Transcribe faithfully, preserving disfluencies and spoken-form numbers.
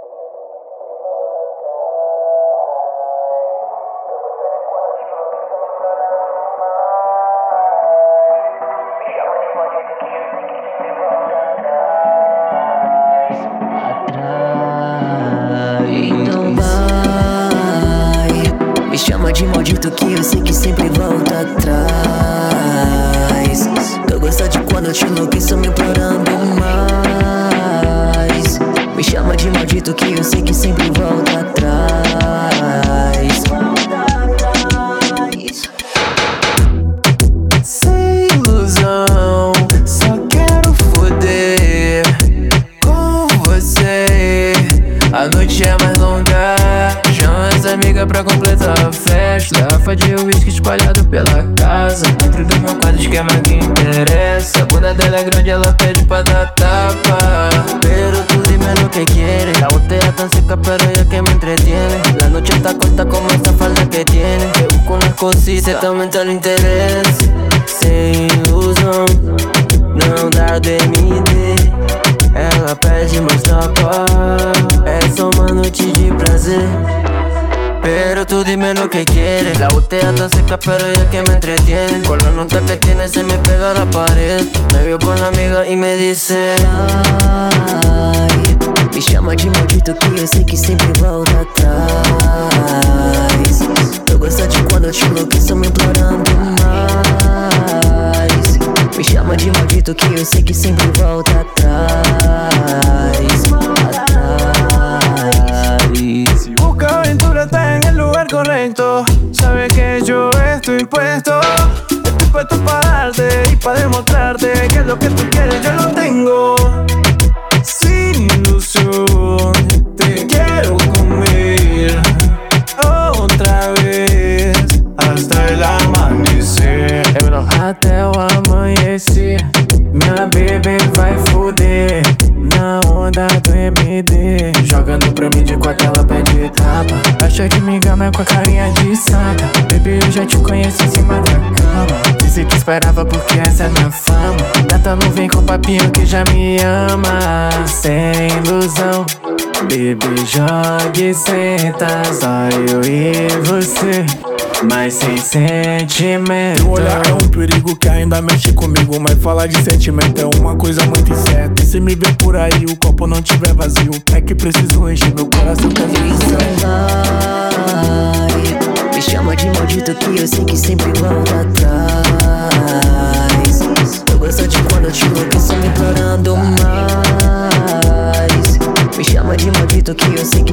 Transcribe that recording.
Então vai, me chama de maldito que eu sei que sempre volta atrás. Eu gosto de quando eu te enlouqueço me implorando mais. Me chama de maldito que eu sei que sempre volta atrás. Sem ilusão, só quero foder com você. A noite é mais longa, chama as amigas pra completar a festa. Garrafa de uísque espalhado pela casa. Dentro do meu quarto esquema que interessa. A bunda dela é grande, ela pede pra dar tapa. Pero tú dime lo que quieres. La botella tan seca pero ella que me entretiene. La noche está corta como esta falda que tiene. Te busco unas cositas, te aumenta el interés. Sem ilusão, não dá D M D. Ela pede mais tapa. É só uma noite de prazer. Pero tú dime lo que quieres. La botella está seca pero ella que me entretiene. Con la nota que tiene se me pega a la pared. Me vio con la amiga y me dice: ay, me chama de maldito que eu sei que sempre volta atrás. Eu gosto de quando eu te enlouqueço me implorando mais. Me chama de maldito que eu sei que sempre volta atrás. Atrás. Busca aventura, está en el lugar correcto. Sabe que yo estoy puesto. Estoy puesto para darte y para demostrarte que lo que tú quieres yo lo tengo. Sin ilusión, te quiero comer otra vez hasta el amanecer. Até o amanhecer, minha bebê vai foder na onda do M D. Jogando pra mim de quatro, ela pede tapa. Acha que me engana com a carinha de saca. Baby, eu já te conheço em cima da cama. Disse que esperava porque essa é minha fama. Gata, não vem com papinho que já me ama. Sem ilusão, baby, joga e senta. Só eu e você, mas sem sentimento. Teu olhar é um perigo que ainda mexe comigo. Mas falar de sentimento é uma coisa muito incerta. E se me ver por aí o copo não tiver vazio, é que preciso encher meu coração com Então vai, me chama de maldito que eu sei que sempre volta atrás. Eu gosto de quando eu te enlouqueço me implorando mais. Me chama de maldito que eu sei